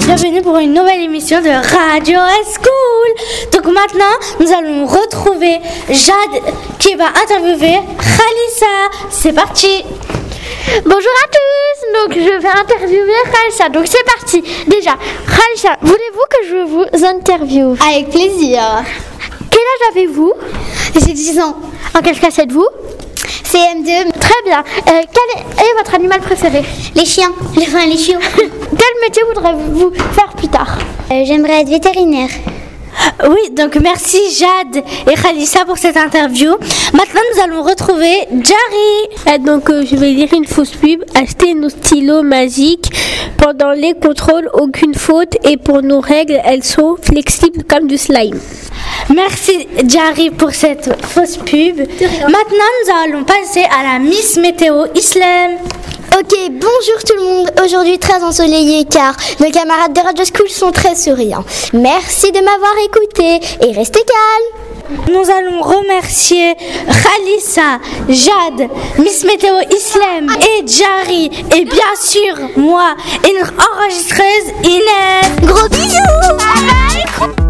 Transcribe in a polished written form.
bienvenue pour une nouvelle émission de Radio School. Donc maintenant, nous allons retrouver Jade qui va interviewer Khalissa. C'est parti. Bonjour à tous, donc je vais interviewer Khalissa, donc c'est parti. Déjà, Khalissa, voulez-vous que je vous interviewe? Avec plaisir. Quel âge avez-vous? J'ai 10 ans. En quelle classe êtes-vous? CM2. Très bien. Quel est votre animal préféré? Les chiens. Enfin, les chiots. Quel métier voudrez-vous faire plus tard? J'aimerais être vétérinaire. Oui, donc merci Jade et Khalissa pour cette interview. Maintenant, nous allons retrouver Jari. Donc, je vais lire une fausse pub. Achetez nos stylos magiques. Pendant les contrôles, aucune faute. Et pour nos règles, elles sont flexibles comme du slime. Merci Jari pour cette fausse pub. Maintenant, nous allons passer à la Miss Météo Islam. Ok, bonjour tout le monde. Aujourd'hui très ensoleillé car nos camarades de Radio School sont très souriants. Merci de m'avoir écouté et restez calmes. Nous allons remercier Khalissa, Jade, Miss Météo Islam et Jari et bien sûr moi et notre enregistreuse Inès. Gros bisous. Bye bye.